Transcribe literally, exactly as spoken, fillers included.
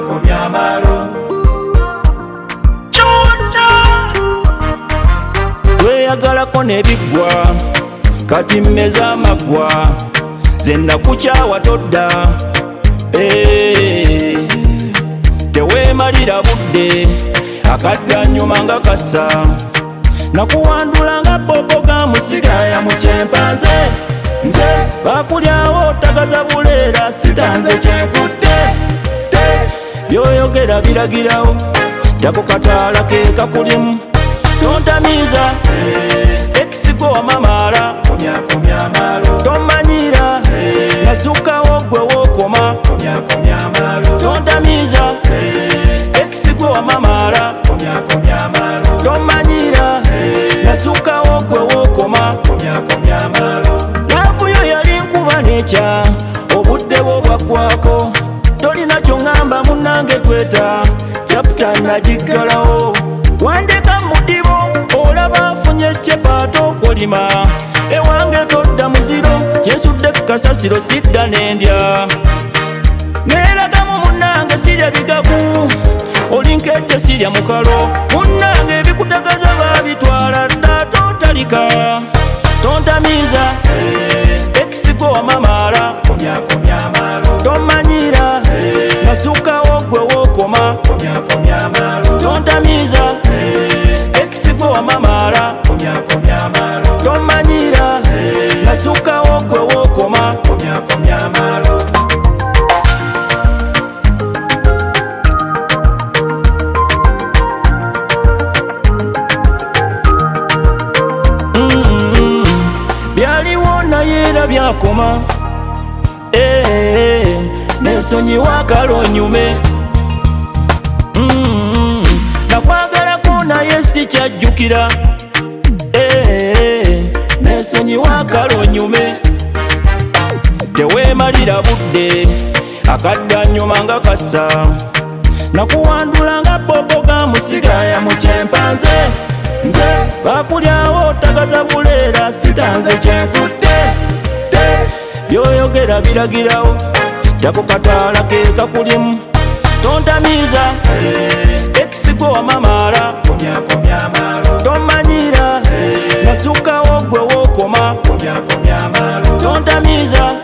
komya amalo. Tweyagalako nebiggwa kati mmeza amaggwa zenna kukyawa todda. Hey, teweemalira budde akadda nnyuma nga kassa nakuwandula nga bobo ga Musigaya mu kyempanze nze bakulyawo tagaza buleera sitanze kyenkutte byoyogera biragirawo takukataala ke kakulimu tontamiiza ekisigo wamamaala komya komya amalo. tomanyira nasukkawo gwe wookoma Komya komya amalo. tontamiiza ekisigo wamamaala Komya komya amalo. tomanyira nasukkawo gwe wookoma Komya komya amalo. laavuyo yali nkuba nekya obudde bwo bwaggwako tolina kyoŋŋamba munnange tweta chaputa nagiggalawo wandeka mudibo olaba nfunye kyepaato okolima ewange todda muziro kyensudde kukasasiro sidda nendya neeragamu munnange sirya bigagu olinkejje sirya mukalo munnange ebikutagaza babitwala dda totalika tontamiiza ekisigo wamamaala Komya komya amalo. tomanyira nasukkawo gwe wookoma Komya komya amalo. tontamiiza ekisigo wamamaala Komya komya amalo. tomanyira nasukkawo gwe wookoma Komya komya amalo. Mm-mm. byaliwo naye era byakoma. Eh, nensonyiwa akalonyume. Mm-mm. nakwagalako naye sikyajjukira. Eh, nensonyiwa akalonyume. teweemalira budde akadda nnyuma nga kassa nakuwandula nga bobo ga Musigaya mu kyempanze nze bakulyawo tagaza buleera sitanze kyenkutte byoyogera biragirawo takukataala ke kakulimu tontamiiza ekisigo wamamaala Komya komya amalo. tomanyira nasukkawo gwe wookoma Komya komya amalo. tontamiiza